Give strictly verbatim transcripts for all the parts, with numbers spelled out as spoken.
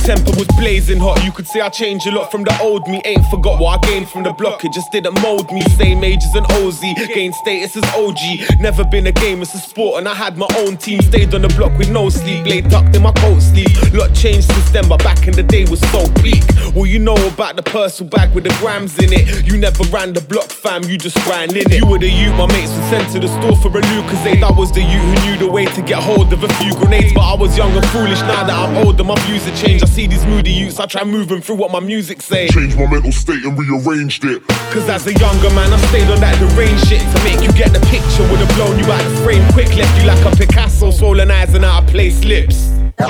temper was blazing hot. You could say I changed a lot from the old me. Ain't forgot what I gained from the block, it just didn't mold me. Same age as an O Z, gained status as O G. Never been a game, it's a sport, and I had my own team. Stayed on the block with no sleep, blade tucked in my coat sleeve. Lot changed since then, but back in the day was so peak. Well, you know about the Purcell bag with the grams in it. You never ran the block, fam, you just ran in it. You were the youth my mates were sent to the store for a Lucasade. I was the youth who knew the way to get hold of a few grenades. But I was young and foolish, now that I'm older, my views have changed. I see these moody youths, I try moving through what my music say. Changed my mental state and rearranged it. Cause as a younger man, I stayed on that deranged shit. To make you get the picture, would've blown you out the frame quick. Left you like a Picasso, swollen eyes and out of place lips.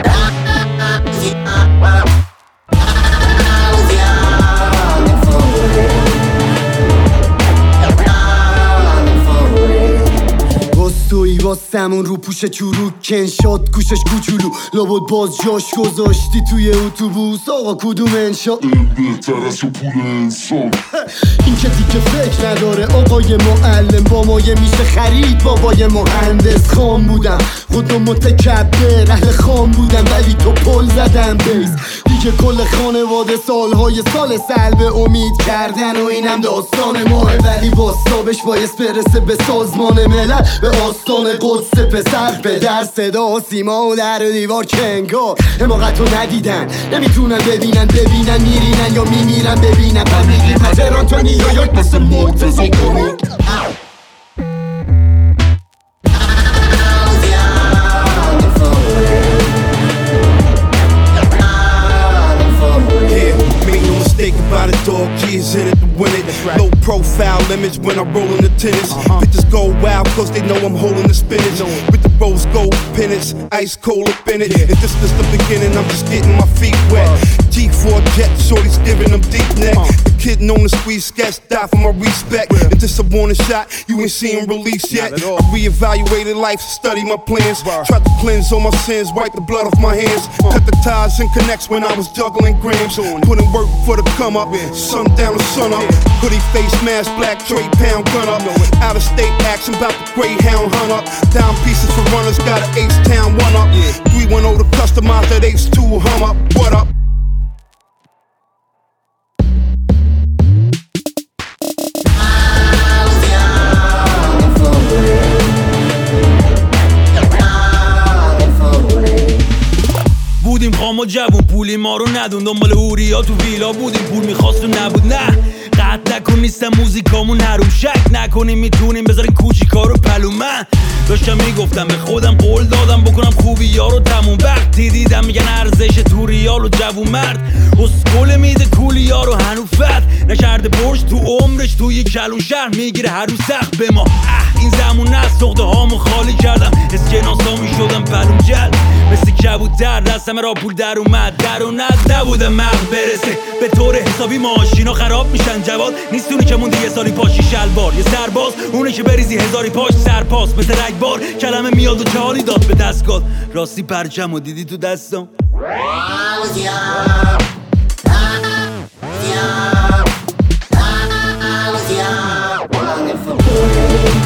توی واسمون رو پوش چروک کن شد گوشش کوچولو لابد باز جاش گذاشتی توی اتوبوس آقا کدوم انشا بهتر از پول انسان این که دیگه فکر نداره آقای معلم با مایه میشه خرید بابای مهندس خام بودم خودم متکبر اهل خام بودم ولی تو پل زدم بیس دیگه کل خانواده سالهای سال سلب امید کردن و اینم داستان ماه ولی باستابش باید برسه به سازمان ملل به آستان قدس پسر به در صدا و سیما و در دیوار کنگار حماقتو ندیدن نمیتونن ببینن ببینن میرینن یا میمیرن ببینن فهمیدی پتران تو نیویورک مثل مرتضی کنید About it, dog years in it to win it. Right. Low profile limits when I roll in the tennis. Uh-huh. Bitches go wild cause they know I'm holding the spinach. With the rose gold pennants, ice cold up in it. Yeah. If this is the beginning, I'm just getting my feet wet. Uh-huh. G four jet, shorty's giving them deep neck. Uh-huh. The kid known to squeeze sketch, die for my respect. Yeah. If this a warning shot, you ain't seen release yet. I reevaluated life, study my plans. Wow. Tried to cleanse all my sins, wipe the blood off my hands. Uh-huh. Cut the ties and connects when I was juggling grams. Putting work for the come up. Sun down to sun up. Hoodie face mask, black tray pound gun up. Out of state action, bout the Greyhound hunt up. Down pieces for runners, got an Ace Town one up. three one oh to customize that Ace two hum up. What up? بودیم خام و جوون پولی ما رو ندون دنبال هوریا تو ویلا بودیم پول میخواست و نبود نه قطع نکن نیستم موزیکامون حروم شک نکنیم میتونیم بذاریم کوچیکا رو پلو من داشتم میگفتم به خودم قول دادم بکنم خوبی یارو تموم وقتی دیدم میگن ارزش تو ریال و جوون مرد اسکول میده کولی یارو هنو فت نکرده برش تو عمرش توی کلون شهر میگیره هر رو سخت به ما اه این زمون نه سخته هامو خالی کردم اسکناسا میشدم پلوم جد مثل کبوتر دستم را پول در اومد در و ند نبودم مغ برسه به طور حسابی ماشینا خراب میشن جواد نیستونی که موندی یه سالی پاشی شلوار یه سرباز اونه که بریزی هزاری پاش سرپاس مثل رگبار کلمه میاد و چهاری داد به دستگاه راستی پرچم و دیدی تو دستم Yeah.